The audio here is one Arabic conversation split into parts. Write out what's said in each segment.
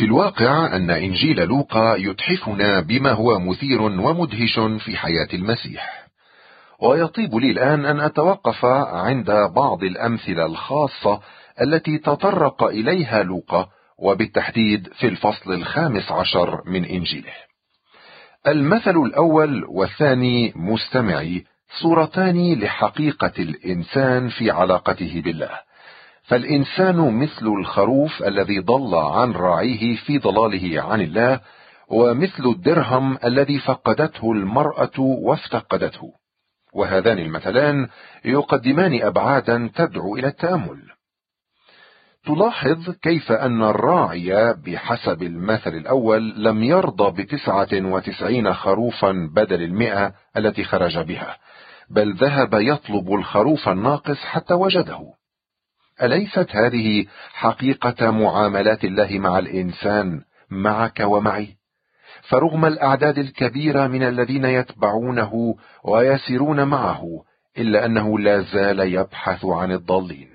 في الواقع أن إنجيل لوقا يتحفنا بما هو مثير ومدهش في حياة المسيح، ويطيب لي الآن أن أتوقف عند بعض الأمثلة الخاصة التي تطرق إليها لوقا، وبالتحديد في الفصل 15 من إنجيله. المثل الأول والثاني مستمعي صورتان لحقيقة الإنسان في علاقته بالله، فالإنسان مثل الخروف الذي ضل عن راعيه في ضلاله عن الله، ومثل الدرهم الذي فقدته المرأة وافتقدته. وهذان المثلان يقدمان أبعادا تدعو إلى التأمل. تلاحظ كيف أن الراعي بحسب المثل الأول لم يرضى ب99 خروفا بدل 100 التي خرج بها، بل ذهب يطلب الخروف الناقص حتى وجده. أليست هذه حقيقة معاملات الله مع الإنسان معك ومعي؟ فرغم الأعداد الكبيرة من الذين يتبعونه ويسيرون معه، إلا أنه لا زال يبحث عن الضالين.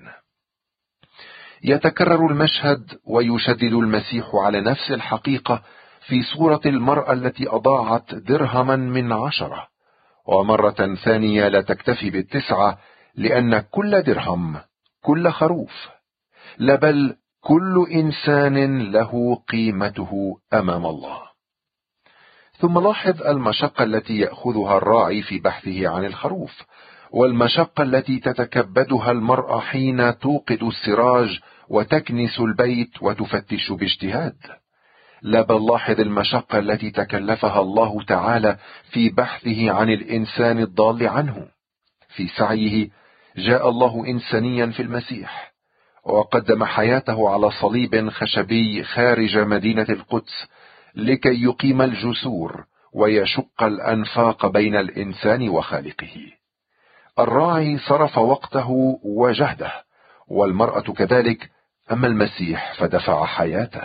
يتكرر المشهد ويشدد المسيح على نفس الحقيقة في صورة المرأة التي أضاعت درهما من 10، ومرة ثانية لا تكتفي ب9، لأن كل درهم، كل خروف، لا بل كل إنسان له قيمته أمام الله. ثم لاحظ المشقة التي يأخذها الراعي في بحثه عن الخروف، والمشقة التي تتكبدها المرأة حين توقد السراج وتكنس البيت وتفتش باجتهاد. لا بل لاحظ المشقة التي تكلفها الله تعالى في بحثه عن الإنسان الضال عنه. في سعيه جاء الله إنسانيا في المسيح، وقدم حياته على صليب خشبي خارج مدينة القدس لكي يقيم الجسور ويشق الأنفاق بين الإنسان وخالقه. الراعي صرف وقته وجهده، والمرأة كذلك، أما المسيح فدفع حياته.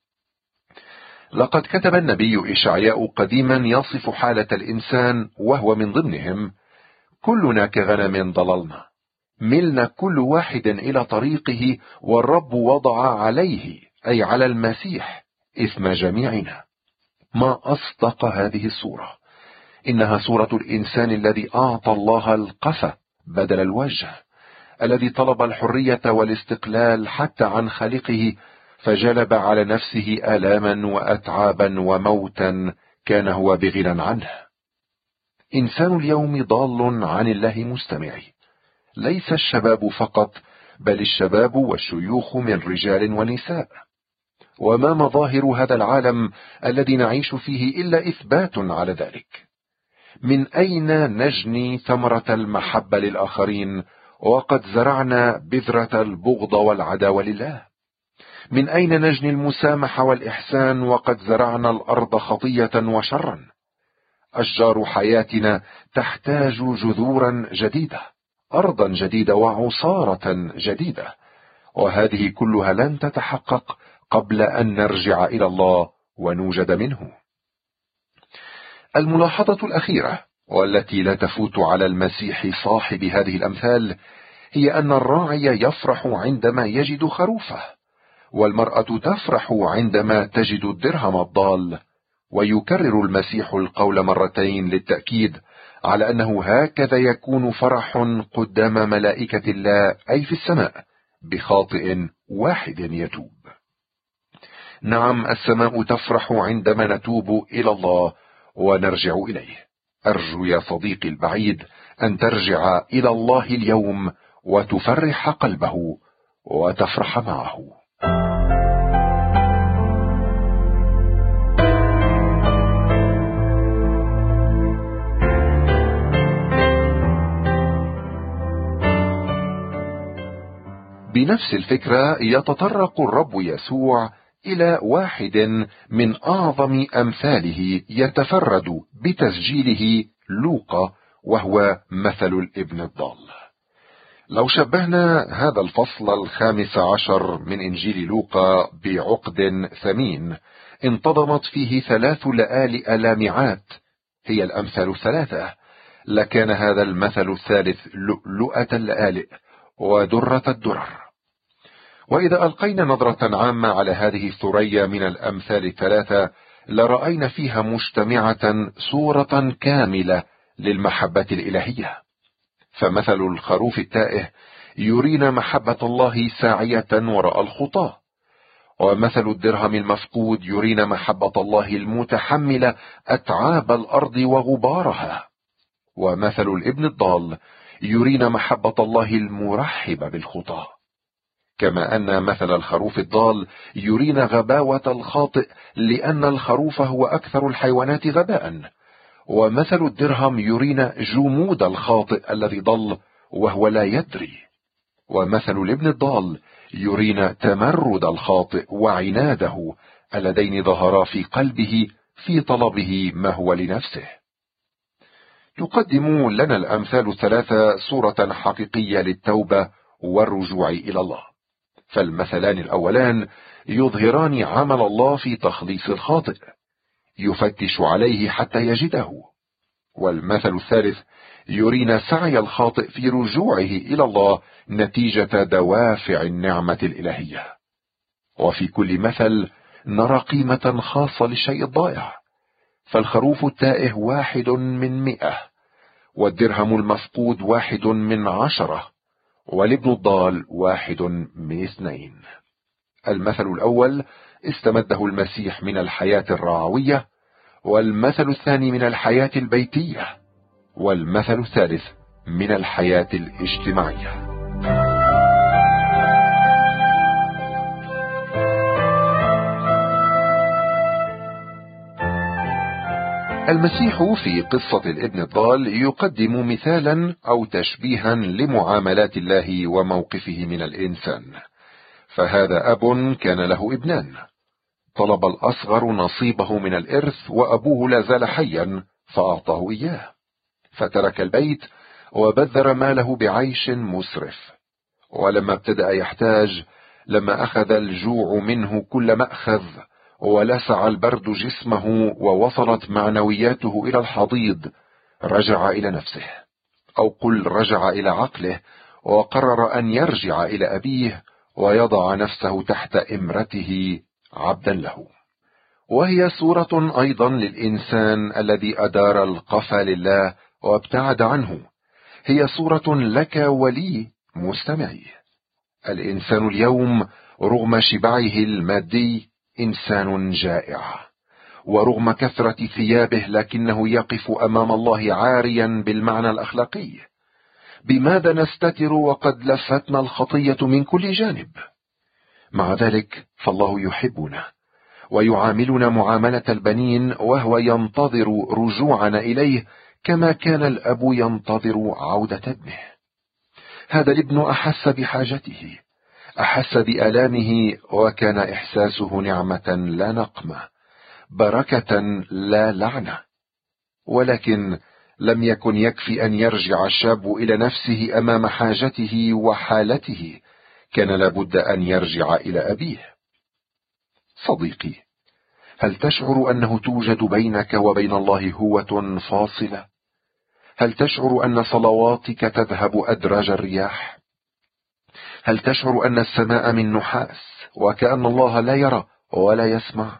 لقد كتب النبي إشعياء قديما يصف حالة الإنسان وهو من ضمنهم: كلنا كغنم ضللنا، ملنا كل واحد إلى طريقه، والرب وضع عليه، أي على المسيح، إثم جميعنا. ما أصدق هذه الصورة! إنها صورة الإنسان الذي أعطى الله القفا بدل الوجه، الذي طلب الحرية والاستقلال حتى عن خالقه، فجلب على نفسه آلاما وأتعابا وموتا كان هو بغنى عنه. إنسان اليوم ضال عن الله مستمعي، ليس الشباب فقط، بل الشباب والشيوخ من رجال ونساء. وما مظاهر هذا العالم الذي نعيش فيه إلا إثبات على ذلك. من أين نجني ثمرة المحبة للآخرين وقد زرعنا بذرة البغض والعداوة لله؟ من أين نجني المسامحة والإحسان وقد زرعنا الأرض خطية وشرا؟ أشجار حياتنا تحتاج جذورا جديدة، أرضا جديدة وعصارة جديدة، وهذه كلها لن تتحقق قبل أن نرجع إلى الله ونوجد منه. الملاحظة الأخيرة، والتي لا تفوت على المسيح صاحب هذه الأمثال، هي أن الراعي يفرح عندما يجد خروفه، والمرأة تفرح عندما تجد الدرهم الضال. ويكرر المسيح القول مرتين للتأكيد على أنه هكذا يكون فرح قدام ملائكة الله، أي في السماء، بخاطئ واحد يتوب. نعم، السماء تفرح عندما نتوب إلى الله ونرجع إليه. أرجو يا صديقي البعيد أن ترجع إلى الله اليوم وتفرح قلبه وتفرح معه. بنفس الفكرة يتطرق الرب يسوع إلى واحد من أعظم أمثاله يتفرد بتسجيله لوقا، وهو مثل الابن الضال. لو شبهنا هذا الفصل 15 من إنجيل لوقا بعقد ثمين انتظمت فيه 3 لآلئ لامعات، هي الأمثال 3، لكان هذا المثل الثالث لؤلؤة اللآلئ ودرة الدرر. وإذا ألقينا نظرة عامة على هذه الثريا من الأمثال الثلاثة لرأينا فيها مجتمعة صورة كاملة للمحبة الإلهية. فمثل الخروف التائه يرينا محبة الله ساعية وراء الخطاة، ومثل الدرهم المفقود يرينا محبة الله المتحملة أتعاب الأرض وغبارها، ومثل الابن الضال يرينا محبة الله المرحبة بالخطاة. كما أن مثل الخروف الضال يرينا غباوة الخاطئ، لأن الخروف هو أكثر الحيوانات غباء، ومثل الدرهم يرينا جمود الخاطئ الذي ضل وهو لا يدري، ومثل الابن الضال يرينا تمرد الخاطئ وعناده اللذين ظهرا في قلبه في طلبه ما هو لنفسه. تقدم لنا الأمثال الثلاثة صورة حقيقية للتوبة والرجوع إلى الله. فالمثلان الأولان يظهران عمل الله في تخليص الخاطئ، يفتش عليه حتى يجده، والمثل الثالث يرينا سعي الخاطئ في رجوعه إلى الله نتيجة دوافع النعمة الإلهية. وفي كل مثل نرى قيمة خاصة للشيء الضائع، فالخروف التائه 1 من 100، والدرهم المفقود 1 من 10، والابن الضال 1 من 2. المثل الأول استمده المسيح من الحياة الرعوية، والمثل الثاني من الحياة البيتية، والمثل الثالث من الحياة الاجتماعية. المسيح في قصة الابن الضال يقدم مثالا أو تشبيها لمعاملات الله وموقفه من الإنسان. فهذا أب كان له ابنان، طلب الأصغر نصيبه من الإرث، وأبوه لا زال حيا فأعطاه إياه، فترك البيت وبذر ماله بعيش مسرف. ولما ابتدأ يحتاج، لما أخذ الجوع منه كل مأخذ، ولسع البرد جسمه، ووصلت معنوياته إلى الحضيض، رجع إلى نفسه، أو قل رجع إلى عقله، وقرر أن يرجع إلى أبيه ويضع نفسه تحت إمرته عبدا له. وهي صورة أيضا للإنسان الذي أدار القفا لله وابتعد عنه. هي صورة لك ولي مستمعي. الإنسان اليوم رغم شبعه المادي إنسان جائع، ورغم كثرة ثيابه لكنه يقف أمام الله عاريا بالمعنى الأخلاقي. بماذا نستتر وقد لفتنا الخطية من كل جانب؟ مع ذلك فالله يحبنا ويعاملنا معاملة البنين، وهو ينتظر رجوعنا إليه كما كان الأب ينتظر عودة ابنه. هذا الابن أحس بحاجته، أحس بآلامه، وكان إحساسه نعمة لا نقمة، بركة لا لعنة. ولكن لم يكن يكفي أن يرجع الشاب إلى نفسه أمام حاجته وحالته، كان لابد أن يرجع إلى أبيه. صديقي، هل تشعر أنه توجد بينك وبين الله هوة فاصلة؟ هل تشعر أن صلواتك تذهب أدراج الرياح؟ هل تشعر أن السماء من نحاس وكأن الله لا يرى ولا يسمع؟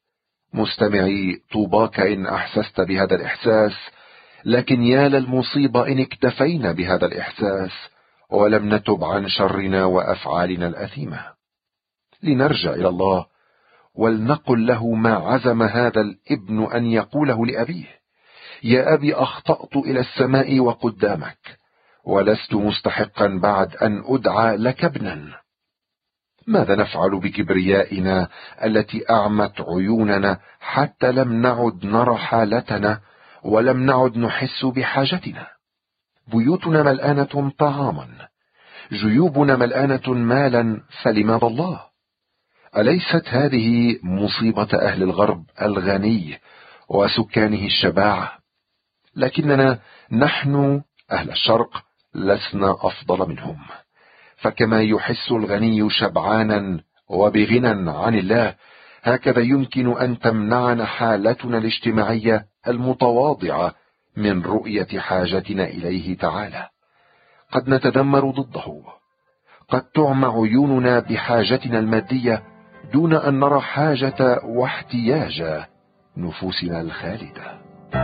مستمعي، طوباك إن أحسست بهذا الإحساس، لكن يا للمصيبة إن اكتفينا بهذا الإحساس ولم نتب عن شرنا وأفعالنا الأثيمة. لنرجع إلى الله ولنقل له ما عزم هذا الابن أن يقوله لأبيه: يا أبي، أخطأت إلى السماء وقدامك، ولست مستحقا بعد أن أدعى لك ابنا. ماذا نفعل بكبريائنا التي أعمت عيوننا حتى لم نعد نرى حالتنا ولم نعد نحس بحاجتنا؟ بيوتنا ملآنة طعاما، جيوبنا ملآنة مالا، فلماذا الله؟ أليست هذه مصيبة أهل الغرب الغني وسكانه الشباعة؟ لكننا نحن أهل الشرق لسنا أفضل منهم، فكما يحس الغني شبعانا وبغنى عن الله، هكذا يمكن أن تمنعنا حالتنا الاجتماعية المتواضعة من رؤية حاجتنا إليه تعالى. قد نتذمر ضده، قد تعمى عيوننا بحاجتنا المادية دون أن نرى حاجة واحتياج نفوسنا الخالدة.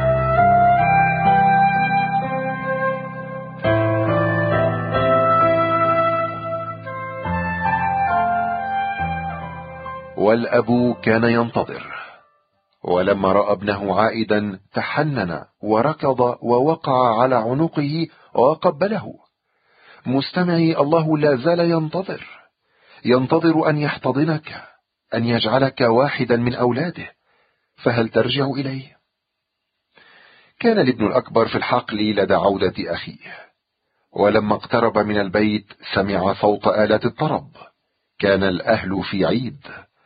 والأب كان ينتظر، ولما رأى ابنه عائدا تحنن وركض ووقع على عنقه وقبله. مستمعي، الله لا زال ينتظر أن يحتضنك، أن يجعلك واحدا من أولاده، فهل ترجع إليه؟ كان الابن الأكبر في الحقل لدى عودة أخيه، ولما اقترب من البيت سمع صوت آلات الطرب. كان الأهل في عيد.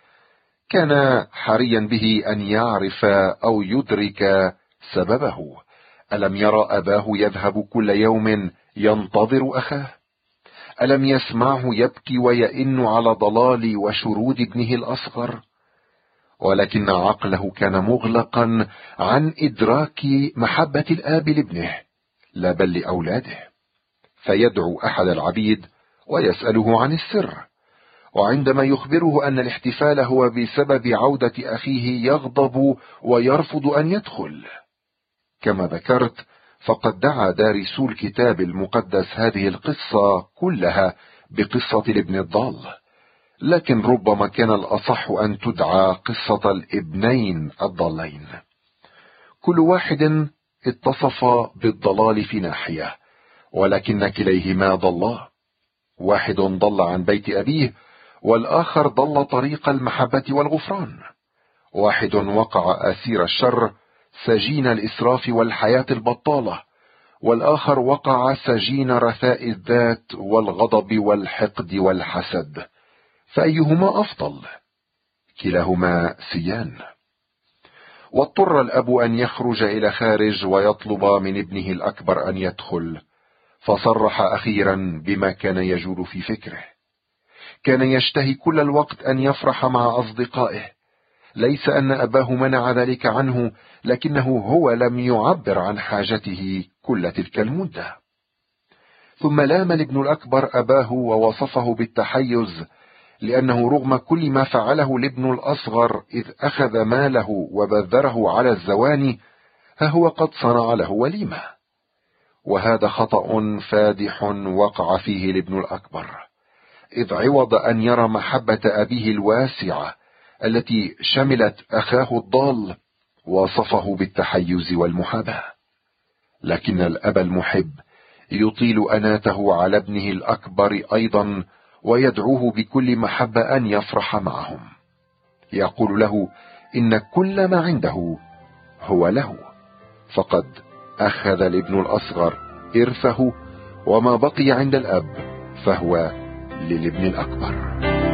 كان حريا به أن يعرف أو يدرك سببه. ألم يرى أباه يذهب كل يوم ينتظر أخاه؟ ألم يسمعه يبكي ويئن على ضلال وشرود ابنه الأصغر؟ ولكن عقله كان مغلقا عن إدراك محبة الآب لابنه، لا بل لأولاده. فيدعو أحد العبيد ويسأله عن السر، وعندما يخبره أن الاحتفال هو بسبب عودة أخيه يغضب ويرفض أن يدخل. كما ذكرت، فقد دعا دارسو الكتاب المقدس هذه القصة كلها بقصة الابن الضال، لكن ربما كان الأصح أن تدعى قصة الابنين الضالين. كل واحد اتصف بالضلال في ناحية، ولكن كليهما ضلا. واحد ضل عن بيت أبيه، والآخر ضل طريق المحبة والغفران. واحد وقع أسير الشر سجين الإسراف والحياة البطالة، والآخر وقع سجين رثاء الذات والغضب والحقد والحسد. فأيهما أفضل؟ كلاهما سيان. واضطر الأب أن يخرج إلى خارج ويطلب من ابنه الأكبر أن يدخل، فصرح أخيرا بما كان يجول في فكره. كان يشتهي كل الوقت أن يفرح مع أصدقائه، ليس أن أباه منع ذلك عنه، لكنه هو لم يعبر عن حاجته كل تلك المدة. ثم لام الابن الأكبر أباه ووصفه بالتحيز، لأنه رغم كل ما فعله الابن الأصغر إذ أخذ ماله وبذره على الزواني، ها هو قد صنع له وليمة. وهذا خطأ فادح وقع فيه الابن الأكبر، إذ عوض أن يرى محبة أبيه الواسعة التي شملت أخاه الضال، وصفه بالتحيز والمحاباة. لكن الأب المحب يطيل أناته على ابنه الأكبر أيضا، ويدعوه بكل محبة أن يفرح معهم. يقول له إن كل ما عنده هو له، فقد أخذ الابن الأصغر إرثه، وما بقي عند الأب فهو للابن الأكبر.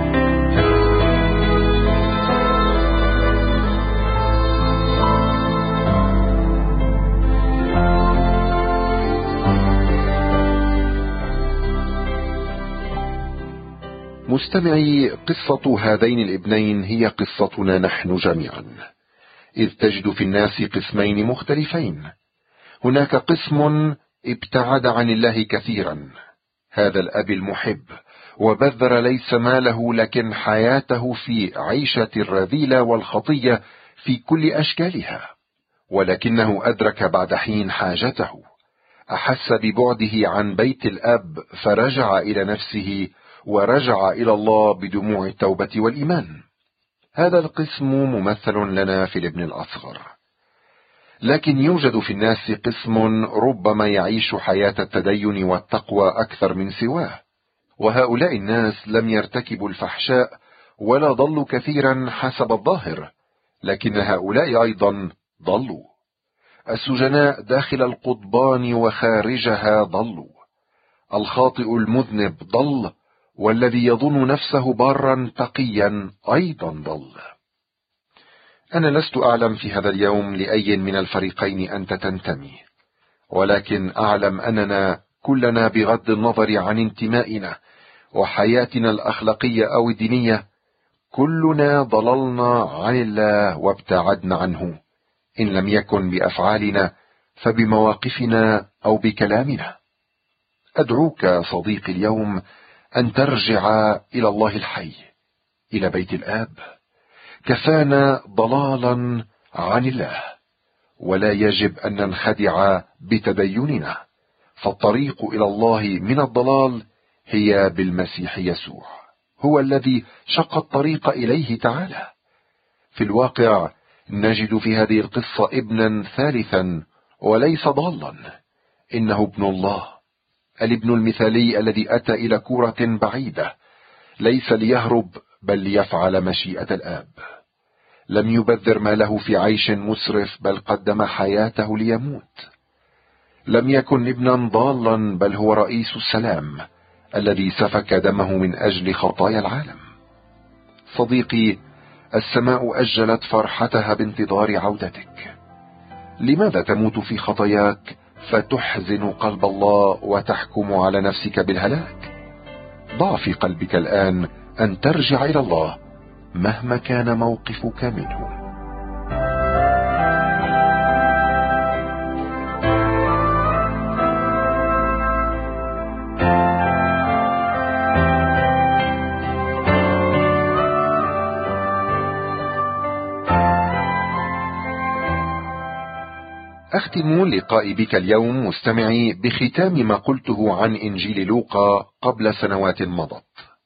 مستمعي، قصة هذين الابنين هي قصتنا نحن جميعا، إذ تجد في الناس قسمين مختلفين. هناك قسم ابتعد عن الله كثيرا، هذا الأب المحب، وبذر ليس ماله لكن حياته في عيشة الرذيلة والخطية في كل أشكالها، ولكنه أدرك بعد حين حاجته، أحس ببعده عن بيت الأب فرجع إلى نفسه ورجع إلى الله بدموع التوبة والإيمان. هذا القسم ممثل لنا في الابن الأصغر. لكن يوجد في الناس قسم ربما يعيش حياة التدين والتقوى أكثر من سواه، وهؤلاء الناس لم يرتكبوا الفحشاء ولا ضلوا كثيرا حسب الظاهر، لكن هؤلاء أيضا ضلوا. السجناء داخل القضبان وخارجها ضلوا. الخاطئ المذنب ضل، والذي يظن نفسه بارا تقيا أيضا ضل. أنا لست أعلم في هذا اليوم لأي من الفريقين أنت تنتمي، ولكن أعلم أننا كلنا بغض النظر عن انتمائنا وحياتنا الأخلاقية أو الدينية، كلنا ضللنا عن الله وابتعدنا عنه، إن لم يكن بأفعالنا فبمواقفنا أو بكلامنا. أدعوك صديقي اليوم أن ترجع إلى الله الحي، إلى بيت الآب. كفانا ضلالا عن الله، ولا يجب أن ننخدع بتديننا، فالطريق إلى الله من الضلال هي بالمسيح يسوع، هو الذي شق الطريق إليه تعالى. في الواقع نجد في هذه القصة ابنا ثالثا وليس ضالا، إنه ابن الله، الابن المثالي الذي أتى إلى كرة بعيدة، ليس ليهرب بل ليفعل مشيئة الآب. لم يبذر ماله في عيش مسرف، بل قدم حياته ليموت. لم يكن ابنا ضالا، بل هو رئيس السلام الذي سفك دمه من أجل خطايا العالم. صديقي، السماء أجلت فرحتها بانتظار عودتك. لماذا تموت في خطاياك فتحزن قلب الله وتحكم على نفسك بالهلاك؟ ضع في قلبك الآن أن ترجع إلى الله مهما كان موقفك منه. أختم لقائي بك اليوم مستمعي بختام ما قلته عن إنجيل لوقا قبل سنوات مضت.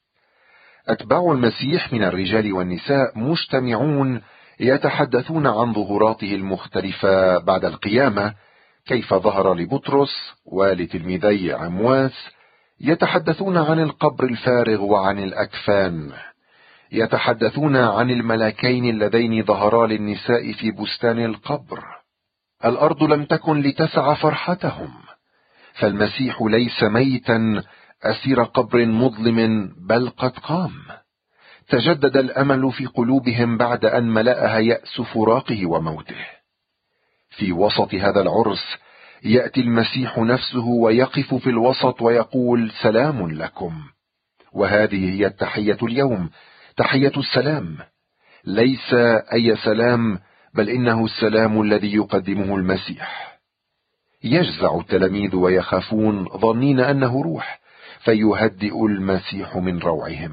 أتباع المسيح من الرجال والنساء مجتمعون يتحدثون عن ظهوراته المختلفة بعد القيامة، كيف ظهر لبطرس ولتلميذي عمواس. يتحدثون عن القبر الفارغ وعن الأكفان. يتحدثون عن الملكين اللذين ظهرا للنساء في بستان القبر. الأرض لم تكن لتسع فرحتهم، فالمسيح ليس ميتا أسير قبر مظلم، بل قد قام. تجدد الأمل في قلوبهم بعد أن ملأها يأس فراقه وموته. في وسط هذا العرس يأتي المسيح نفسه ويقف في الوسط ويقول: سلام لكم. وهذه هي التحية اليوم، تحية السلام. ليس أي سلام، بل إنه السلام الذي يقدمه المسيح. يجزع التلاميذ ويخافون ظنين أنه روح، فيهدئ المسيح من روعهم.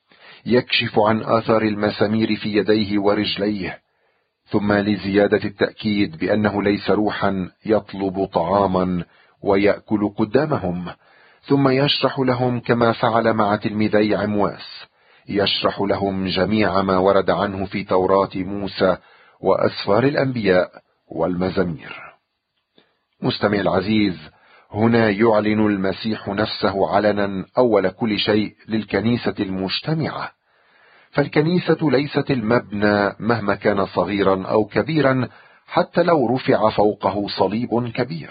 يكشف عن آثار المسامير في يديه ورجليه، ثم لزيادة التأكيد بأنه ليس روحا يطلب طعاما ويأكل قدامهم، ثم يشرح لهم كما فعل مع تلميذي عمواس، يشرح لهم جميع ما ورد عنه في توراة موسى وأسفار الأنبياء والمزامير. مستمع العزيز، هنا يعلن المسيح نفسه علنا أول كل شيء للكنيسة المجتمعة. فالكنيسة ليست المبنى مهما كان صغيرا أو كبيرا، حتى لو رفع فوقه صليب كبير.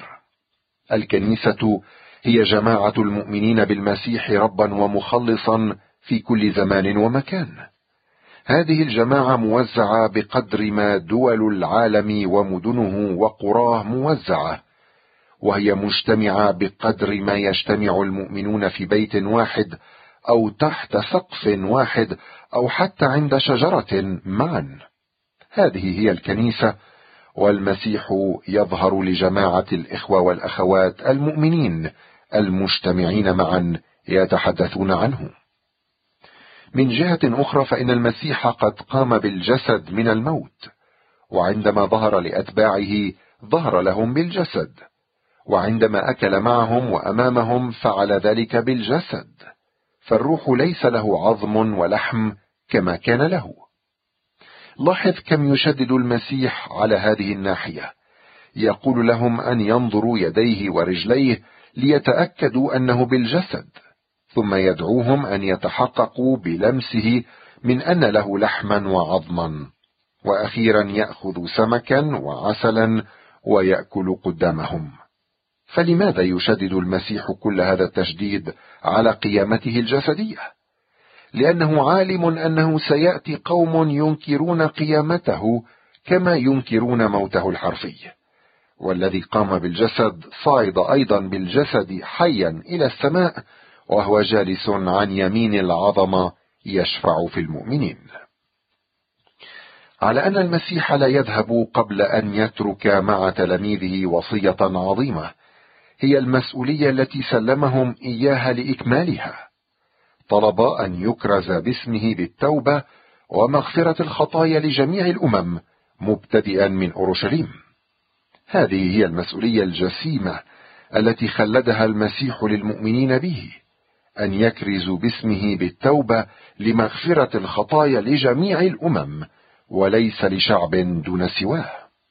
الكنيسة هي جماعة المؤمنين بالمسيح ربا ومخلصا في كل زمان ومكان. هذه الجماعة موزعة بقدر ما دول العالم ومدنه وقراه موزعة، وهي مجتمعة بقدر ما يجتمع المؤمنون في بيت واحد أو تحت سقف واحد أو حتى عند شجرة معا. هذه هي الكنيسة، والمسيح يظهر لجماعة الإخوة والأخوات المؤمنين المجتمعين معا يتحدثون عنه. من جهة أخرى فإن المسيح قد قام بالجسد من الموت، وعندما ظهر لأتباعه ظهر لهم بالجسد، وعندما أكل معهم وأمامهم فعل ذلك بالجسد. فالروح ليس له عظم ولحم كما كان له. لاحظ كم يشدد المسيح على هذه الناحية. يقول لهم أن ينظروا يديه ورجليه ليتأكدوا أنه بالجسد، ثم يدعوهم أن يتحققوا بلمسه من أن له لحما وعظما، وأخيرا يأخذ سمكا وعسلا ويأكل قدامهم. فلماذا يشدد المسيح كل هذا التشديد على قيامته الجسدية؟ لأنه عالم أنه سيأتي قوم ينكرون قيامته كما ينكرون موته الحرفي، والذي قام بالجسد صعد أيضا بالجسد حيا إلى السماء، وهو جالس عن يمين العظمة يشفع في المؤمنين. على أن المسيح لا يذهب قبل أن يترك مع تلاميذه وصية عظيمة، هي المسؤولية التي سلمهم إياها لإكمالها. طلب أن يكرز باسمه بالتوبة ومغفرة الخطايا لجميع الأمم مبتدئا من أورشليم. هذه هي المسؤولية الجسيمة التي خلدها المسيح للمؤمنين به، أن يكرزوا باسمه بالتوبة لمغفرة الخطايا لجميع الأمم وليس لشعب دون سواه.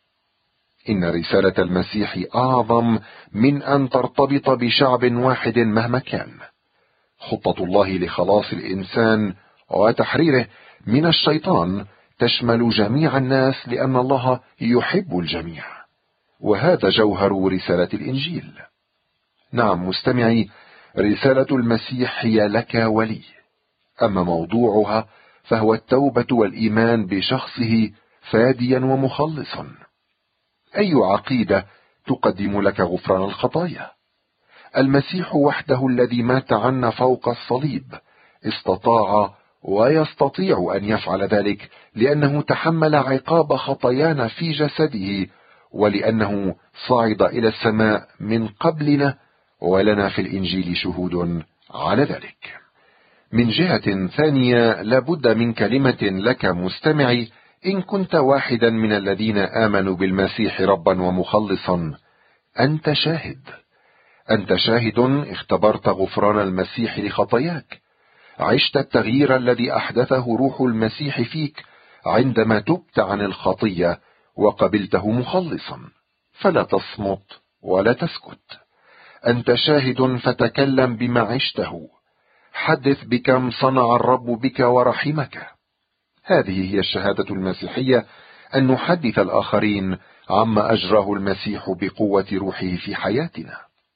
إن رسالة المسيح أعظم من أن ترتبط بشعب واحد مهما كان. خطة الله لخلاص الإنسان وتحريره من الشيطان تشمل جميع الناس، لأن الله يحب الجميع، وهذا جوهر رسالة الإنجيل. نعم مستمعي، رسالة المسيح هي لك ولي، أما موضوعها فهو التوبة والإيمان بشخصه فاديا ومخلصا. أي عقيدة تقدم لك غفران الخطايا؟ المسيح وحده الذي مات عنا فوق الصليب استطاع ويستطيع أن يفعل ذلك، لأنه تحمل عقاب خطايانا في جسده، ولأنه صعد إلى السماء من قبلنا، ولنا في الإنجيل شهود على ذلك. من جهة ثانية، لابد من كلمة لك مستمعي، إن كنت واحدا من الذين آمنوا بالمسيح ربا ومخلصا. أنت شاهد، أنت شاهد اختبرت غفران المسيح لخطاياك، عشت التغيير الذي أحدثه روح المسيح فيك عندما تبت عن الخطية وقبلته مخلصا. فلا تصمت ولا تسكت، أنت شاهد فتكلم بما عشته، حدث بكم صنع الرب بك ورحمك. هذه هي الشهادة المسيحية، أن نحدث الآخرين عما أجراه المسيح بقوة روحه في حياتنا.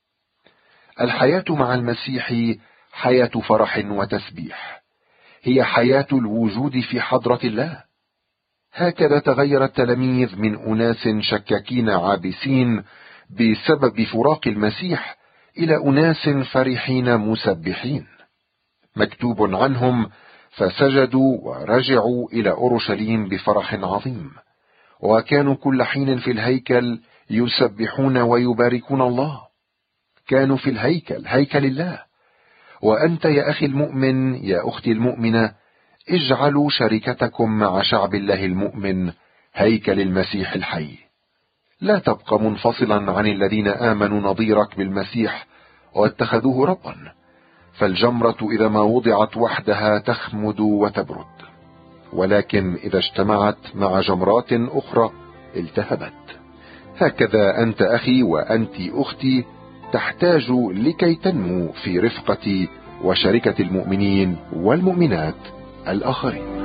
الحياة مع المسيح حياة فرح وتسبيح، هي حياة الوجود في حضرة الله. هكذا تغير التلاميذ من أناس شكاكين عابسين بسبب فراق المسيح إلى أناس فرحين مسبحين. مكتوب عنهم: فسجدوا ورجعوا إلى أورشليم بفرح عظيم، وكانوا كل حين في الهيكل يسبحون ويباركون الله. كانوا في الهيكل، هيكل الله. وأنت يا أخي المؤمن، يا أختي المؤمنة، اجعلوا شركتكم مع شعب الله المؤمن هيكل المسيح الحي. لا تبقى منفصلا عن الذين آمنوا نظيرك بالمسيح واتخذوه ربا، فالجمرة إذا ما وضعت وحدها تخمد وتبرد، ولكن إذا اجتمعت مع جمرات أخرى التهبت. هكذا أنت أخي وأنت أختي تحتاج لكي تنمو في رفقة وشركة المؤمنين والمؤمنات الآخرين.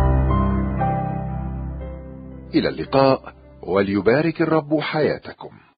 إلى اللقاء، وليبارك الرب حياتكم.